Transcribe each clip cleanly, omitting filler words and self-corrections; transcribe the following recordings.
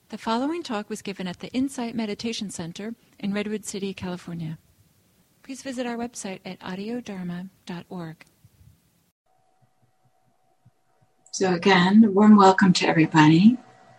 The following talk was given at the Insight Meditation Center in Redwood City, California. Please visit our website at audiodharma.org. So again, a warm welcome to everybody.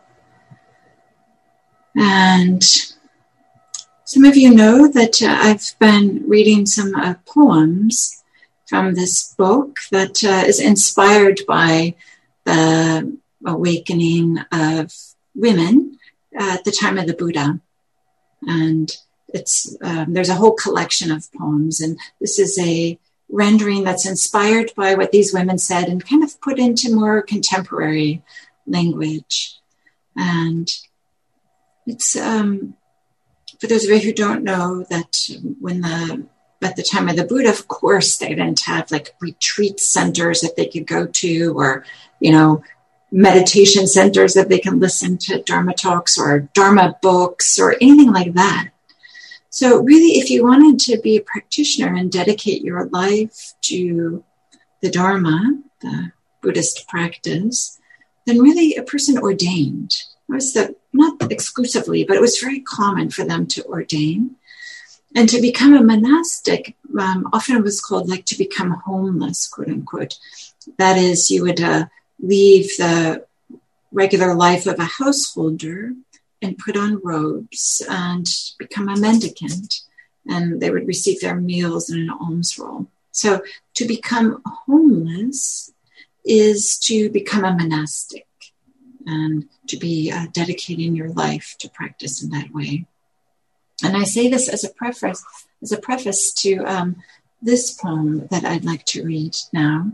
And some of you know that I've been reading some poems from this book that is inspired by the awakening of women at the time of the Buddha. And it's there's a whole collection of poems, and this is a rendering that's inspired by what these women said and kind of put into more contemporary language. And it's for those of you who don't know, that at the time of the Buddha, of course, they didn't have like retreat centers that they could go to, or meditation centers that they can listen to Dharma talks or Dharma books or anything like that. So really, if you wanted to be a practitioner and dedicate your life to the Dharma, the Buddhist practice, then really a person ordained. It was not exclusively, but it was very common for them to ordain. And to become a monastic, often it was called like to become homeless, quote unquote. That is, you would leave the regular life of a householder and put on robes and become a mendicant. And they would receive their meals in an alms roll. So to become homeless is to become a monastic and to be dedicating your life to practice in that way. And I say this as a preface to this poem that I'd like to read now.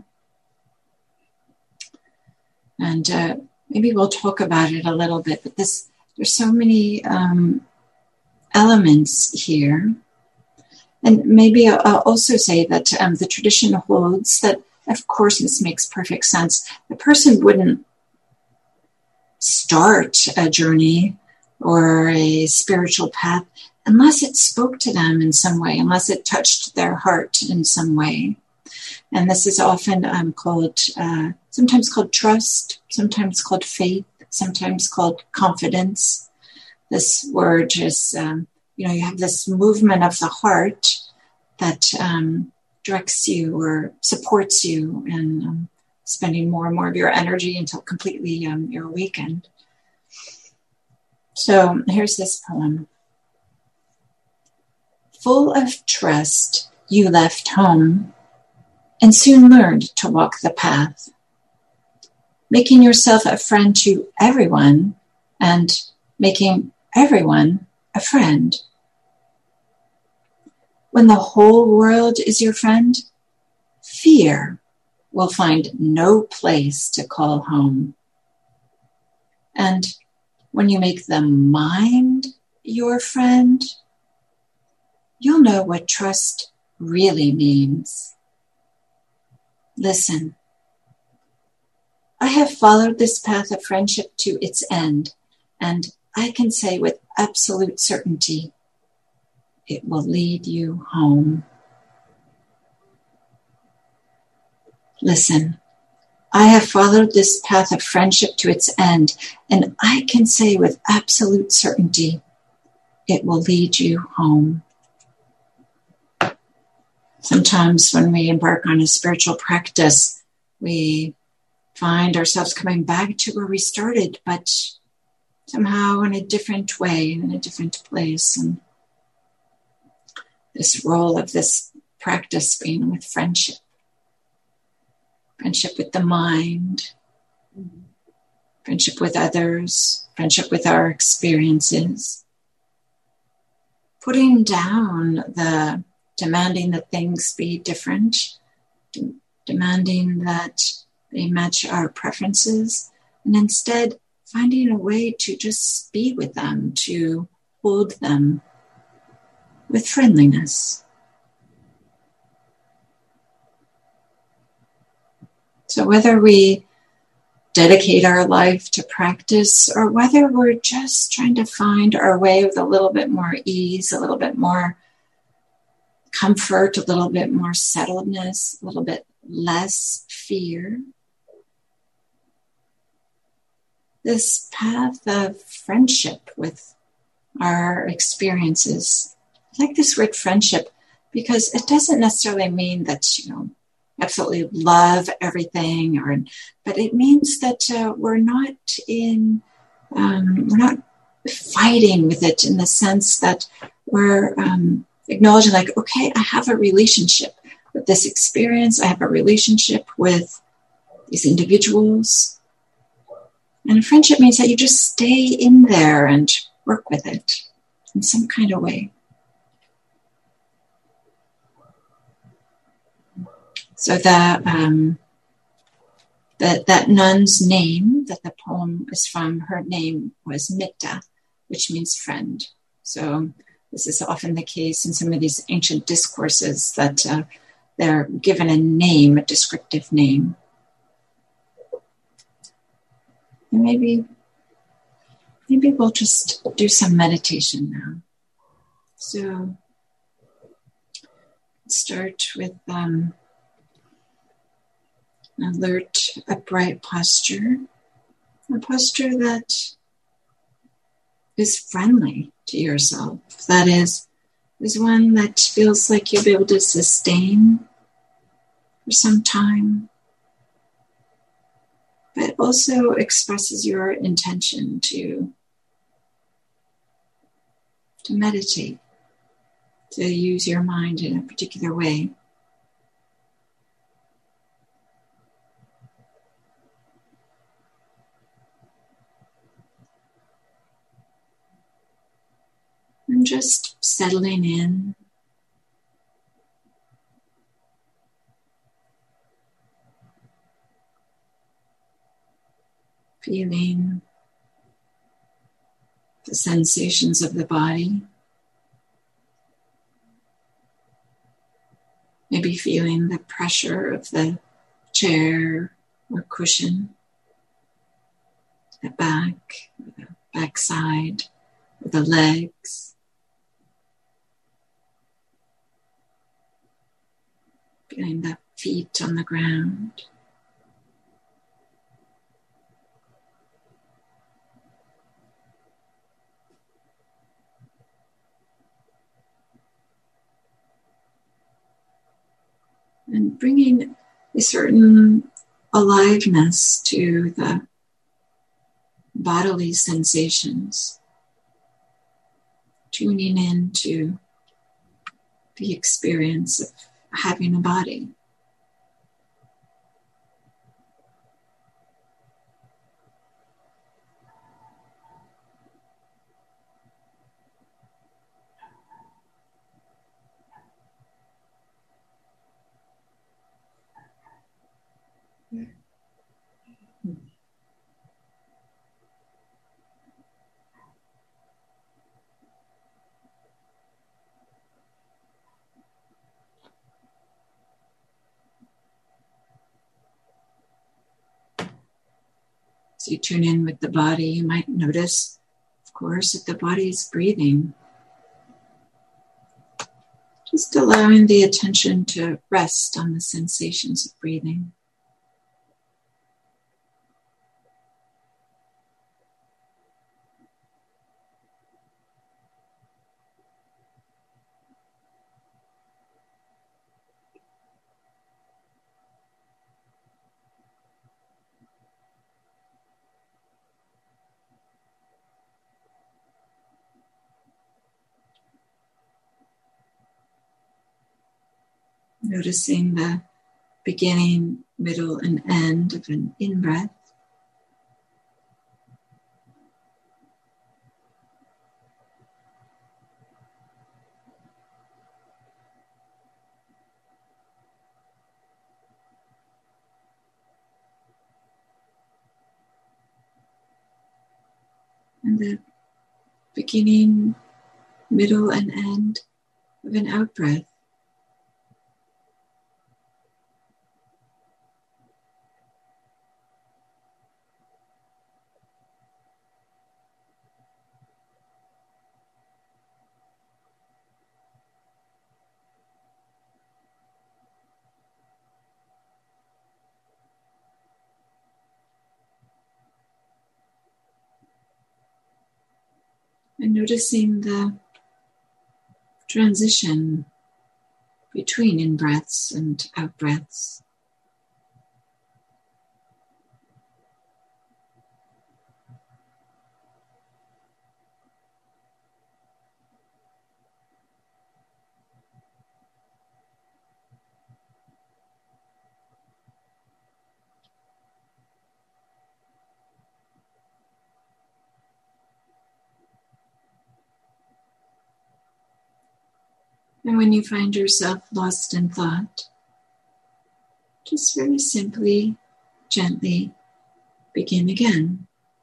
And maybe we'll talk about it a little bit, but there's so many elements here. And maybe I'll also say that the tradition holds that, of course, this makes perfect sense. The person wouldn't start a journey or a spiritual path unless it spoke to them in some way, unless it touched their heart in some way. And this is often sometimes called trust, sometimes called faith, sometimes called confidence. This word is, you have this movement of the heart that directs you or supports you in spending more and more of your energy until completely you're awakened. So here's this poem. Full of trust, you left home and soon learned to walk the path, making yourself a friend to everyone and making everyone a friend. When the whole world is your friend, fear will find no place to call home. And when you make the mind your friend, you'll know what trust really means. Listen, I have followed this path of friendship to its end, and I can say with absolute certainty, it will lead you home. Listen, I have followed this path of friendship to its end, and I can say with absolute certainty, it will lead you home. Sometimes when we embark on a spiritual practice, we find ourselves coming back to where we started, but somehow in a different way, in a different place. And this role of this practice being with friendship with the mind, friendship with others, friendship with our experiences, putting down the demanding that things be different, demanding that they match our preferences, and instead finding a way to just be with them, to hold them with friendliness. So whether we dedicate our life to practice or whether we're just trying to find our way with a little bit more ease, a little bit more comfort, a little bit more settledness, a little bit less fear, this path of friendship with our experiences. I like this word friendship because it doesn't necessarily mean that, absolutely love everything, but it means that we're not fighting with it, in the sense that we're acknowledging, like, okay, I have a relationship with this experience. I have a relationship with these individuals. And friendship means that you just stay in there and work with it in some kind of way. So that nun's name that the poem is from, her name was Mitta, which means friend. So this is often the case in some of these ancient discourses, that they're given a name, a descriptive name. And maybe we'll just do some meditation now. So start with an alert, upright posture, a posture that is friendly to yourself. That is one that feels like you'll be able to sustain for some time, but also expresses your intention to meditate, to use your mind in a particular way. And just settling in. Feeling the sensations of the body. Maybe feeling the pressure of the chair or cushion, the back, the backside, or the legs. Feeling the feet on the ground. And bringing a certain aliveness to the bodily sensations, tuning into the experience of having a body. As you tune in with the body, you might notice, of course, that the body is breathing. Just allowing the attention to rest on the sensations of breathing. Noticing the beginning, middle, and end of an in-breath. And the beginning, middle, and end of an out-breath. And noticing the transition between in-breaths and out-breaths. And when you find yourself lost in thought, just very simply, gently begin again.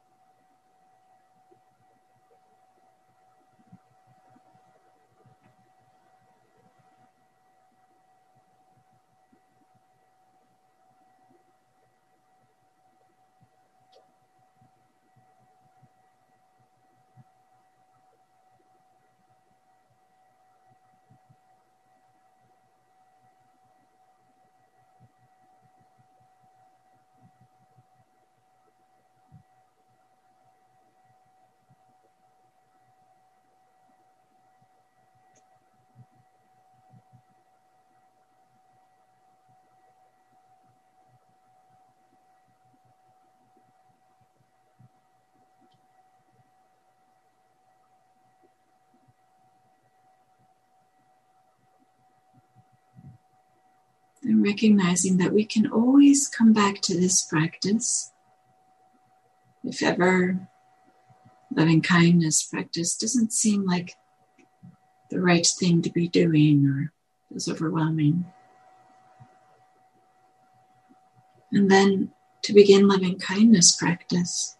And recognizing that we can always come back to this practice. If ever loving kindness practice doesn't seem like the right thing to be doing or feels overwhelming. And then to begin loving kindness practice,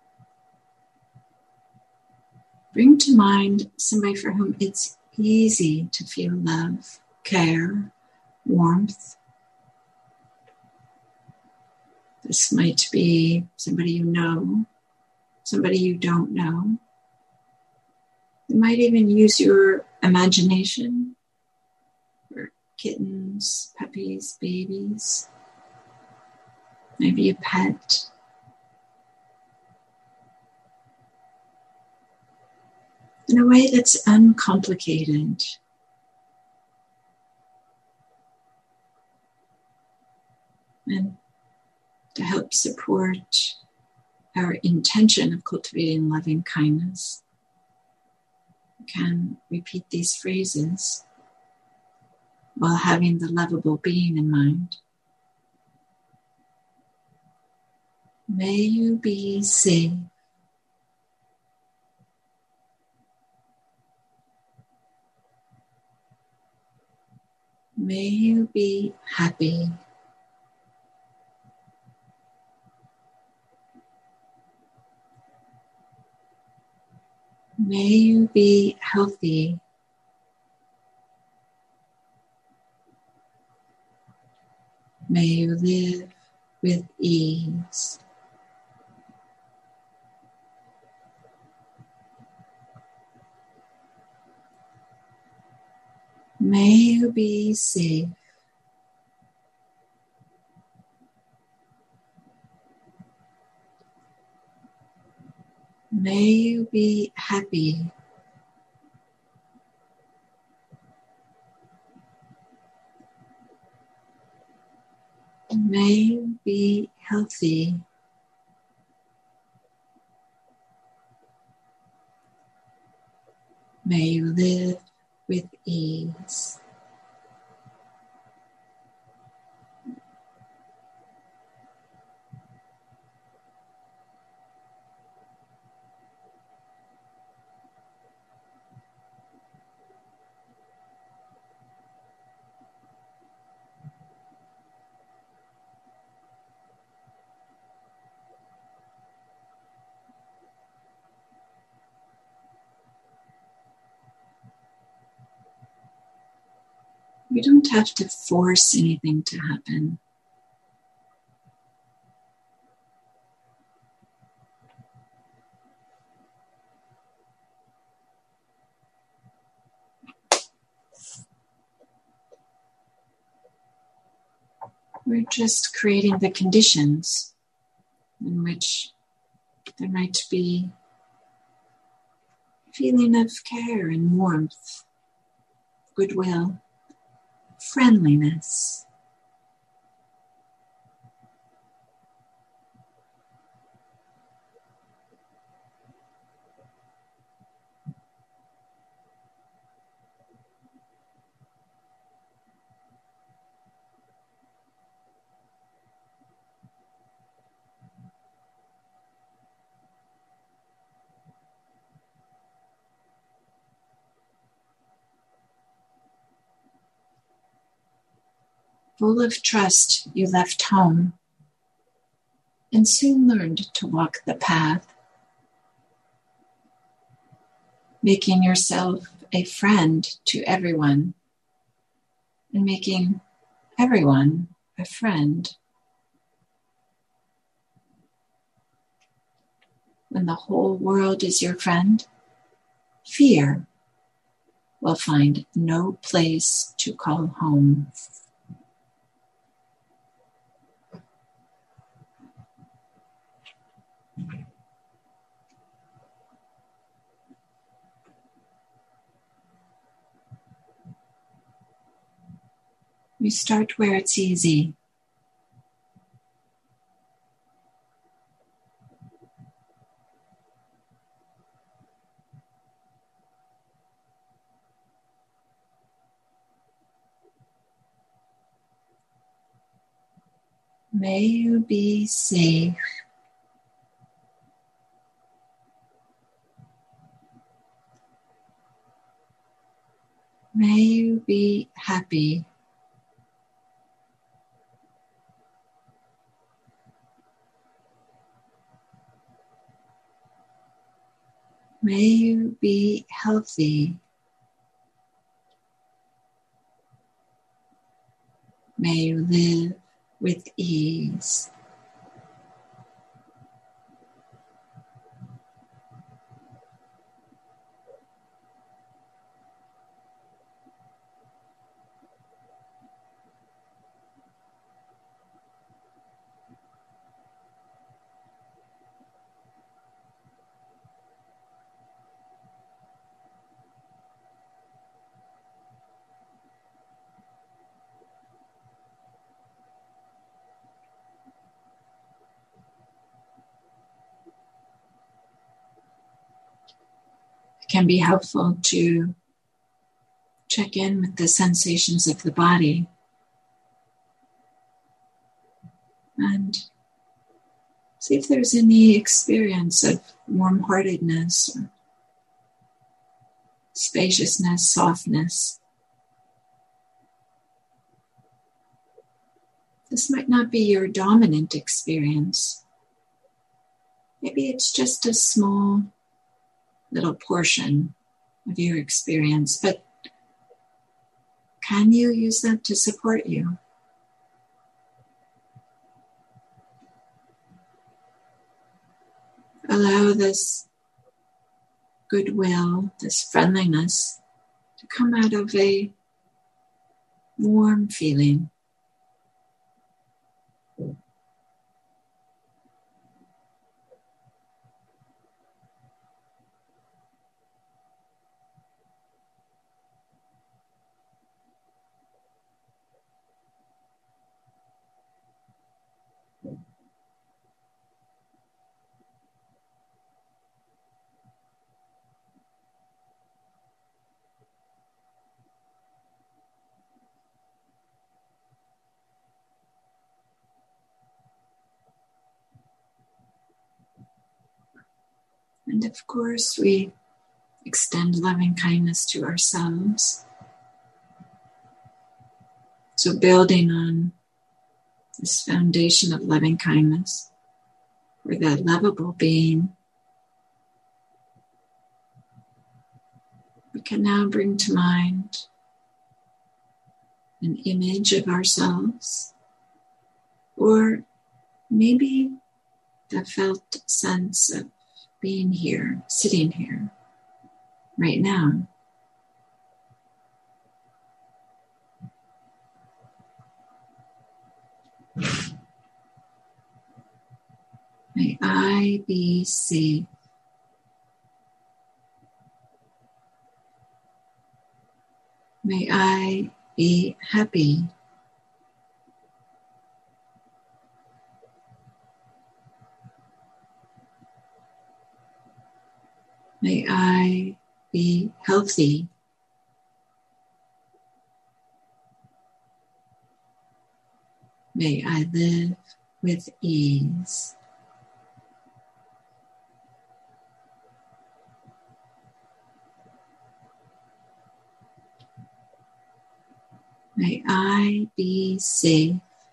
bring to mind somebody for whom it's easy to feel love, care, warmth. This might be somebody you know, somebody you don't know. You might even use your imagination for kittens, puppies, babies, maybe a pet. In a way that's uncomplicated. And to help support our intention of cultivating loving kindness, we can repeat these phrases while having the lovable being in mind. May you be safe. May you be happy. May you be healthy. May you live with ease. May you be safe. May you be happy. May you be healthy. May you live with ease. We don't have to force anything to happen. We're just creating the conditions in which there might be feeling of care and warmth, goodwill, friendliness. Full of trust, you left home and soon learned to walk the path, making yourself a friend to everyone and making everyone a friend. When the whole world is your friend, fear will find no place to call home. We start where it's easy. May you be safe. May you be happy. May you be healthy. May you live with ease. It can be helpful to check in with the sensations of the body and see if there's any experience of warm-heartedness, or spaciousness, softness. This might not be your dominant experience. Maybe it's just a small little portion of your experience, but can you use that to support you? Allow this goodwill, this friendliness to come out of a warm feeling. And of course, we extend loving kindness to ourselves. So building on this foundation of loving kindness, or that lovable being, we can now bring to mind an image of ourselves, or maybe the felt sense of being here, sitting here, right now. May I be safe. May I be happy. May I be healthy. May I live with ease. May I be safe.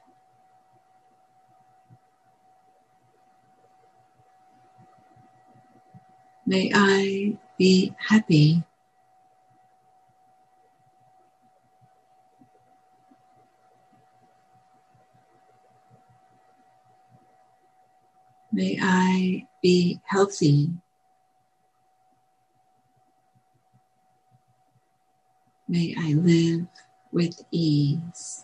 May I be happy. May I be healthy. May I live with ease.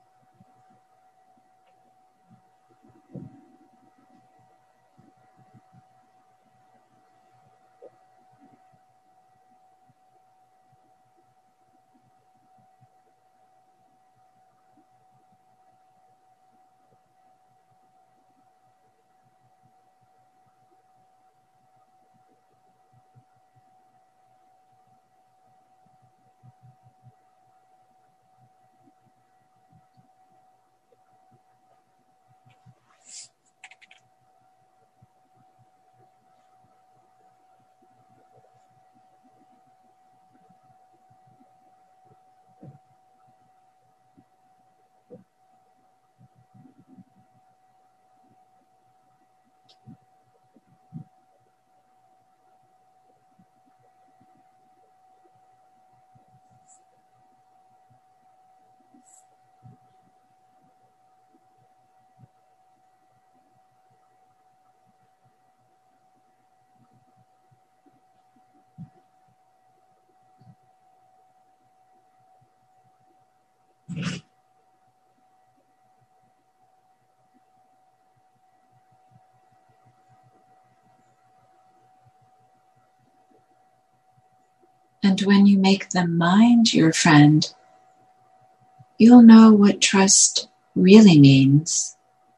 And when you make the mind your friend, you'll know what trust really means.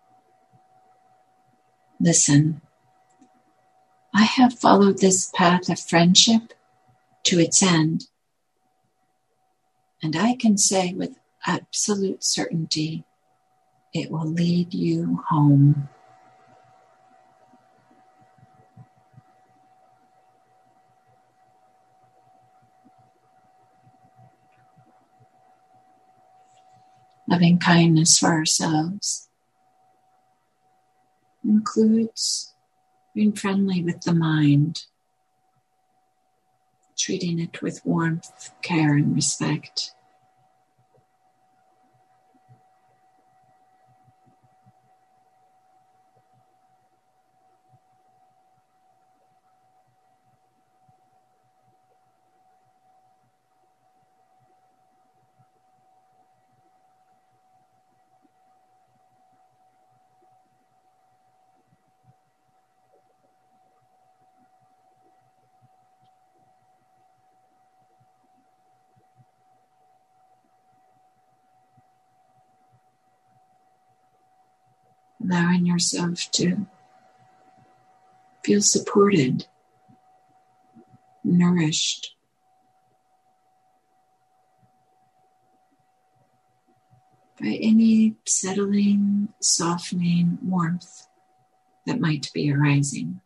Listen, I have followed this path of friendship to its end, and I can say with absolute certainty, it will lead you home. Loving kindness for ourselves includes being friendly with the mind, treating it with warmth, care, and respect. Allowing yourself to feel supported, nourished, by any settling, softening warmth that might be arising.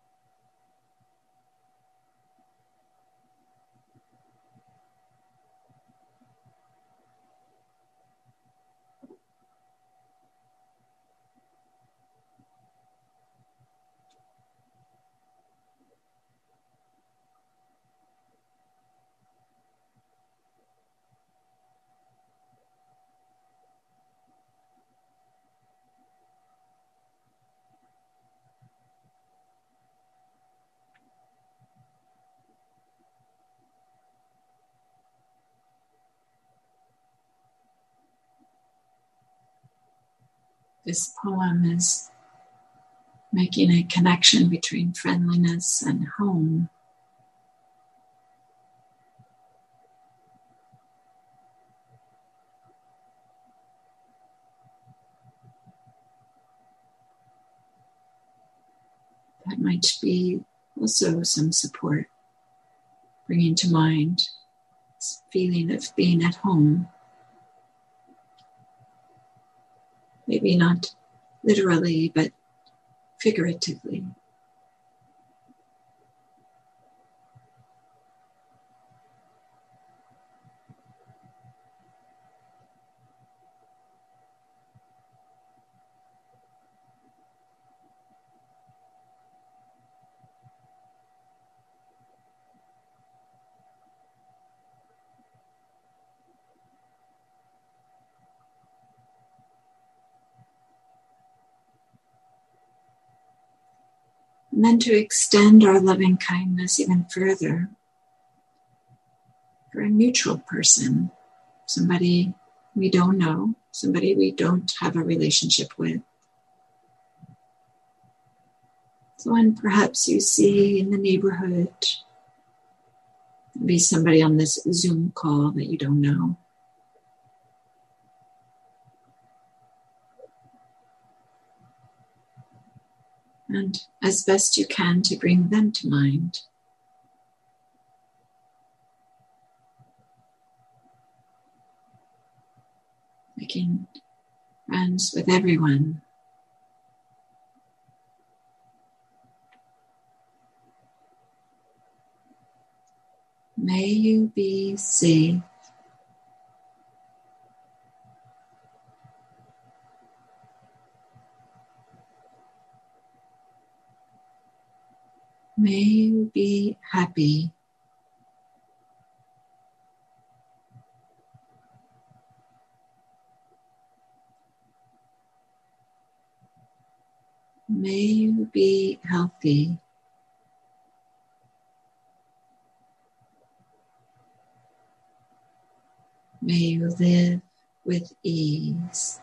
This poem is making a connection between friendliness and home. might be also some support, bringing to mind this feeling of being at home. Maybe not literally, but figuratively. And then to extend our loving kindness even further for a neutral person, somebody we don't know, somebody we don't have a relationship with. Someone perhaps you see in the neighborhood, maybe somebody on this Zoom call that you don't know. And as best you can to bring them to mind. Making friends with everyone. May you be safe. May you be happy. May you be healthy. May you live with ease.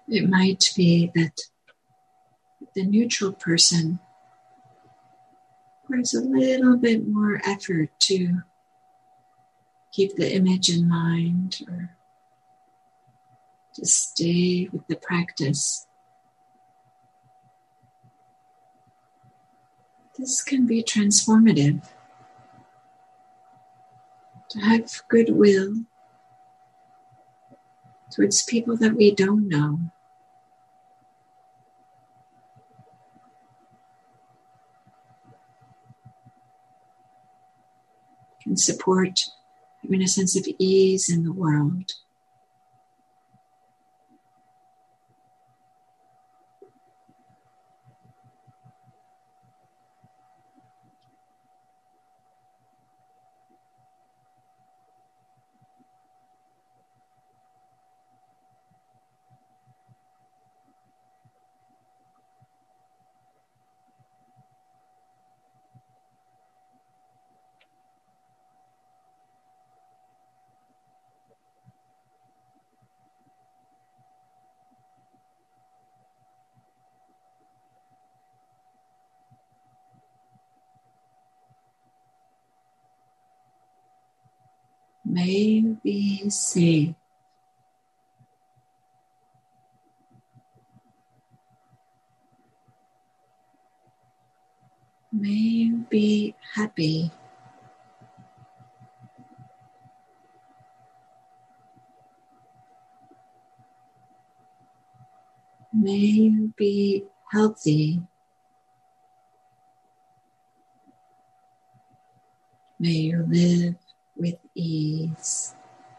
It might be that the neutral person requires a little bit more effort to keep the image in mind or to stay with the practice. This can be transformative. To have goodwill towards people that we don't know. Can support having a sense of ease in the world. May you be safe. May you be happy. May you be healthy. May you live with ease.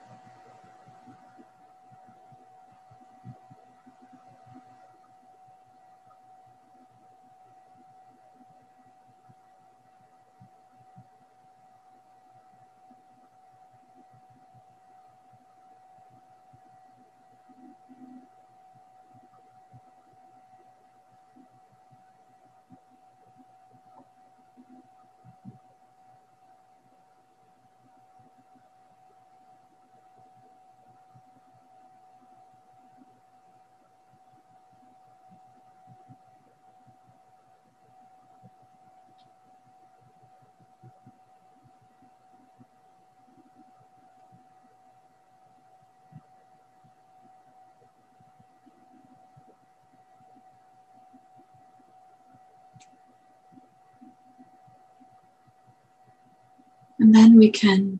And then we can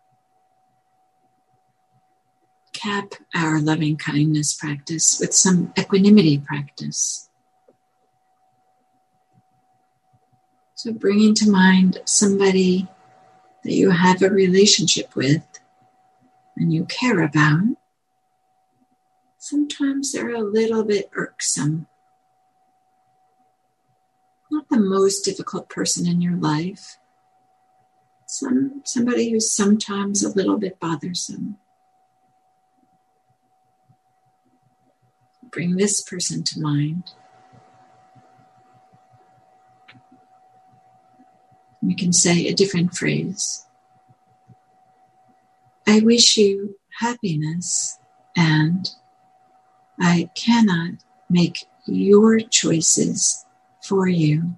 cap our loving kindness practice with some equanimity practice. So bringing to mind somebody that you have a relationship with and you care about. Sometimes they're a little bit irksome. Not the most difficult person in your life. Somebody who's sometimes a little bit bothersome. Bring this person to mind. We can say a different phrase. I wish you happiness, and I cannot make your choices for you.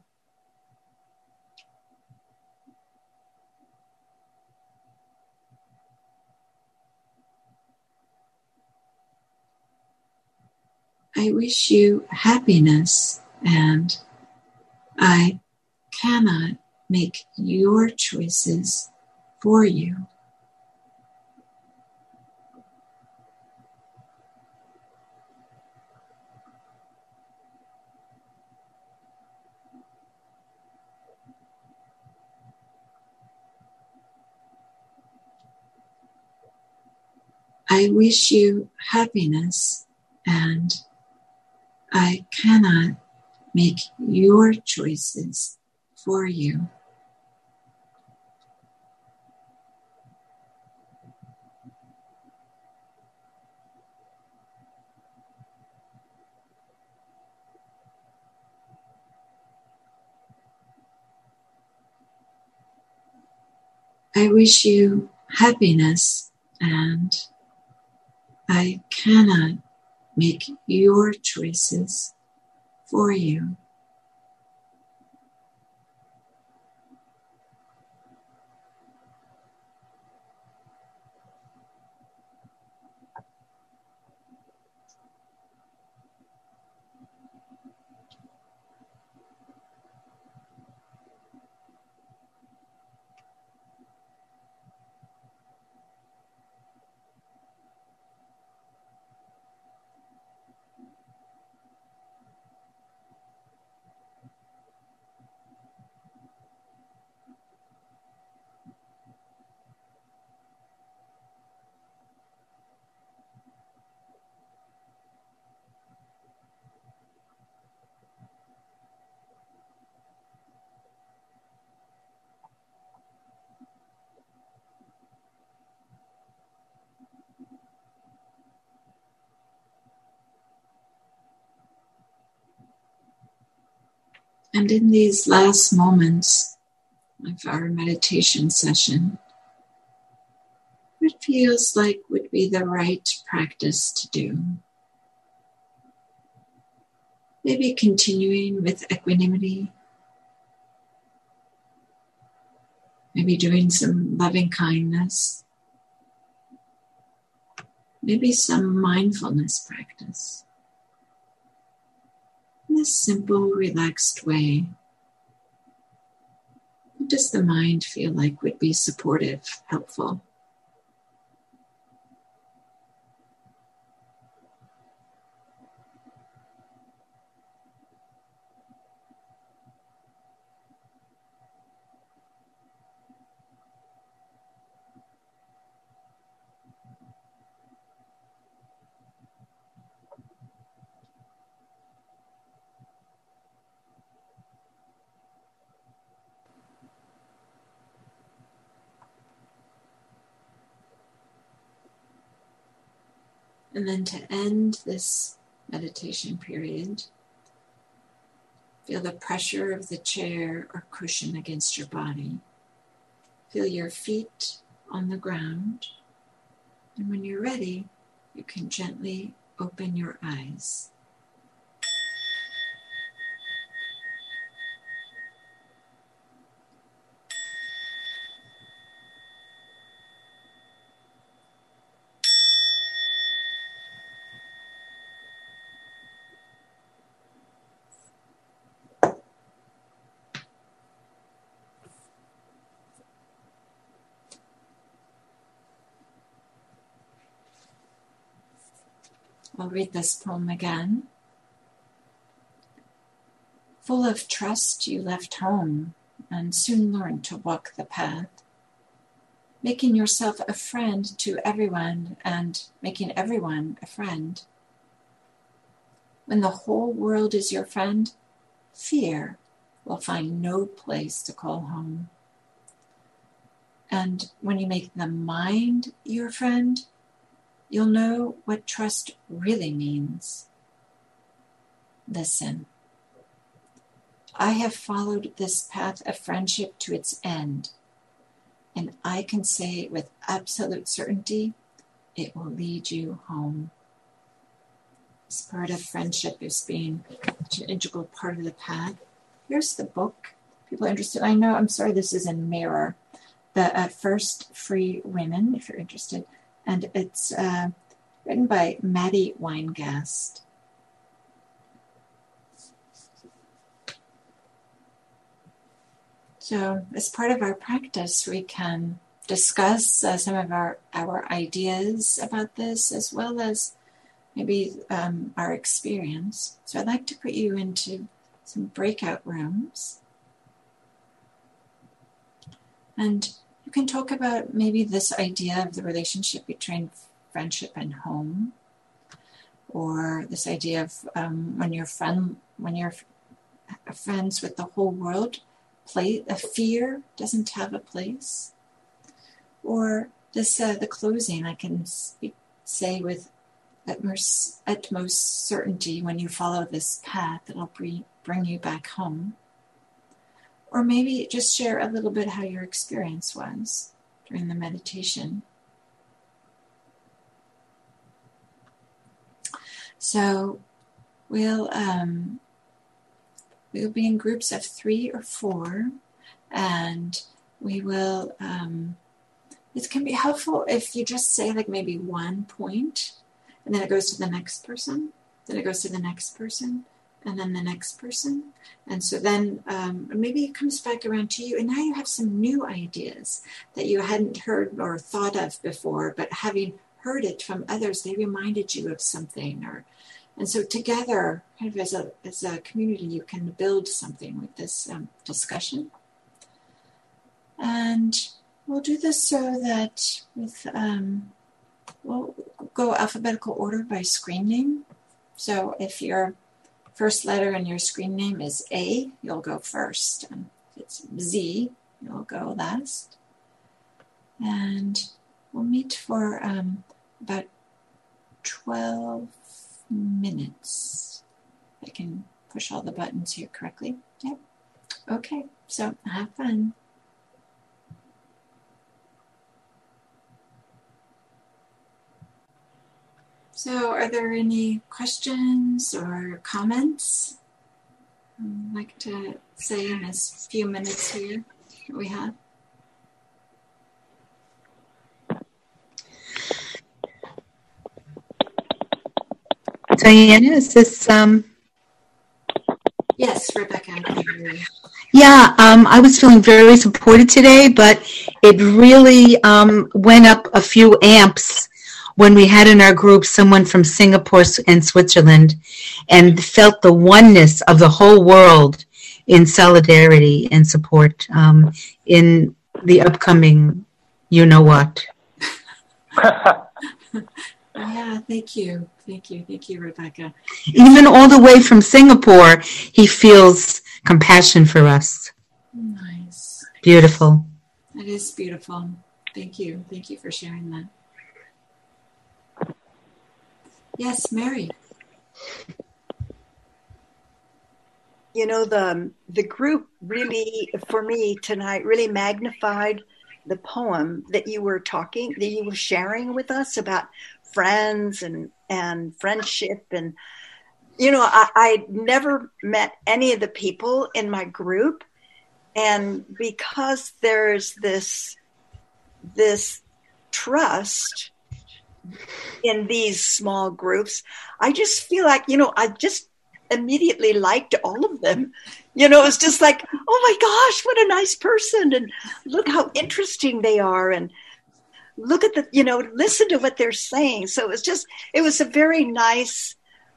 I wish you happiness, and I cannot make your choices for you. I wish you happiness, and I cannot make your choices for you. I wish you happiness, and I cannot make your choices for you. And in these last moments of our meditation session, what feels like would be the right practice to do? Maybe continuing with equanimity, maybe doing some loving kindness, maybe some mindfulness practice. In this simple, relaxed way, what does the mind feel like would be supportive, helpful? And then to end this meditation period, feel the pressure of the chair or cushion against your body. Feel your feet on the ground. And when you're ready, you can gently open your eyes. I'll read this poem again. Full of trust, you left home and soon learned to walk the path, making yourself a friend to everyone and making everyone a friend. When the whole world is your friend, fear will find no place to call home. And when you make the mind your friend, you'll know what trust really means. Listen. I have followed this path of friendship to its end, and I can say with absolute certainty, it will lead you home. This part of friendship is being such an integral part of the path. Here's the book. People are interested. I know, I'm sorry, this is in Mirror. The First Free Women, if you're interested. And it's written by Maddie Weingast. So as part of our practice, we can discuss some of our ideas about this, as well as maybe our experience. So I'd like to put you into some breakout rooms. And you can talk about maybe this idea of the relationship between friendship and home, or this idea of when you're friends with the whole world, a fear doesn't have a place. Or this the closing, I can say with utmost certainty, when you follow this path, it'll bring you back home. Or maybe just share a little bit how your experience was during the meditation. So we'll be in groups of 3 or 4, and we will, it can be helpful if you just say like maybe one point, and then it goes to the next person, then it goes to the next person, and then the next person. And so then maybe it comes back around to you, and now you have some new ideas that you hadn't heard or thought of before, but having heard it from others, they reminded you of something. And so together, kind of as a community, you can build something with this discussion. And we'll do this so that we'll go alphabetical order by screen name. So if your first letter in your screen name is A, you'll go first. And if it's Z, you'll go last. And we'll meet for about 12 minutes. I can push all the buttons here correctly. Yep. Okay, so have fun. So are there any questions or comments I'd like to say in this few minutes here that we have? Diana, is this Yes, Rebecca, I can hear you. Yeah, I was feeling very supported today, but it really went up a few amps when we had in our group someone from Singapore and Switzerland, and felt the oneness of the whole world in solidarity and support in the upcoming you-know-what. Yeah, thank you. Thank you, Rebecca. Even all the way from Singapore, he feels compassion for us. Nice. Beautiful. That is beautiful. Thank you. Thank you for sharing that. Yes, Mary. You know, the group really, for me tonight, really magnified the poem that you were sharing with us about friends and friendship. And, you know, I never met any of the people in my group. And because there's this trust in these small groups, I just feel like, you know, I just immediately liked all of them. You know, it's just like, oh my gosh, what a nice person. And look how interesting they are. And look at listen to what they're saying. So it was a very nice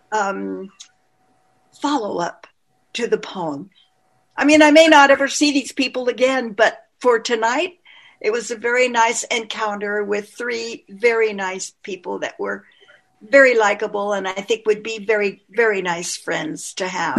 follow-up to the poem. I mean, I may not ever see these people again, but for tonight, it was a very nice encounter with 3 very nice people that were very likable, and I think would be very, very nice friends to have.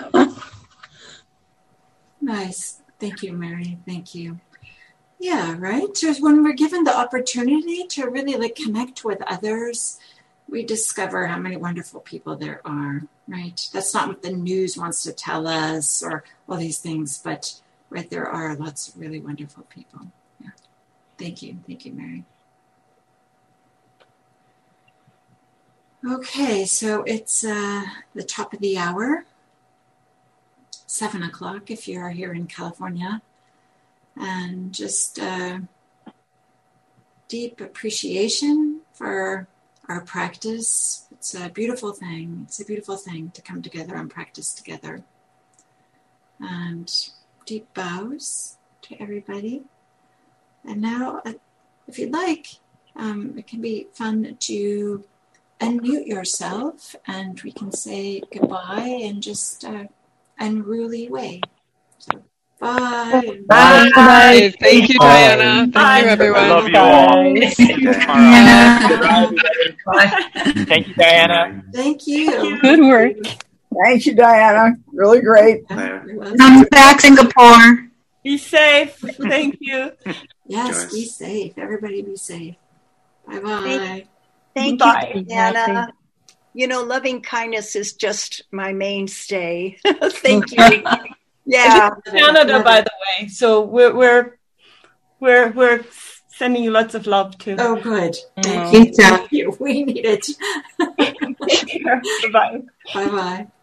Nice. Thank you, Mary. Thank you. Yeah, right? So when we're given the opportunity to really connect with others, we discover how many wonderful people there are, right? That's not what the news wants to tell us or all these things, but right, there are lots of really wonderful people. Yeah. Thank you. Thank you, Mary. Okay, so it's the top of the hour, 7 o'clock if you are here in California. And just deep appreciation for our practice. It's a beautiful thing. It's a beautiful thing to come together and practice together. And deep bows to everybody. And now, if you'd like, it can be fun to unmute yourself and we can say goodbye in just an unruly way. So, bye. Bye. Bye. Thank you, Diana. Bye. Thank you, everyone. I love you all. Thank you, Diana. Thank you, Diana. Thank you. Good work. Thank you, Diana. Really great. Come back, Singapore. Be safe. Thank you. Yes, Joyce. be safe. Everybody be safe. Bye-bye. Thank you, Diana. You know, loving kindness is just my mainstay. Thank you. Yeah, Canada, by the way. So we're sending you lots of love too. Oh, good. Thank you. We need it. Take care. Bye-bye. Bye-bye.